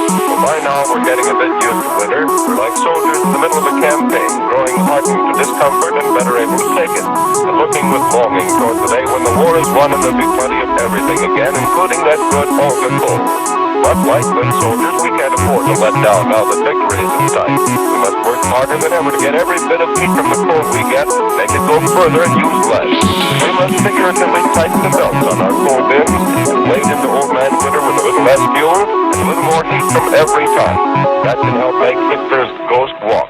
Well, by now we're getting a bit used to winter. We're like soldiers in the middle of a campaign, growing hardened to discomfort and better able to take it, and looking with longing toward the day when the war is won and there'll be plenty of everything again, including that good Olga coal. But like good soldiers, we can't afford to let down now that victory is in sight. We must work harder than ever to get every bit of heat from the coal we get, make it go further and use less. We must figuratively tighten the belts on our coal bins and wade into old man winter with a little less fuel and a little more heat from every ton. That can help make Hitler's ghost walk.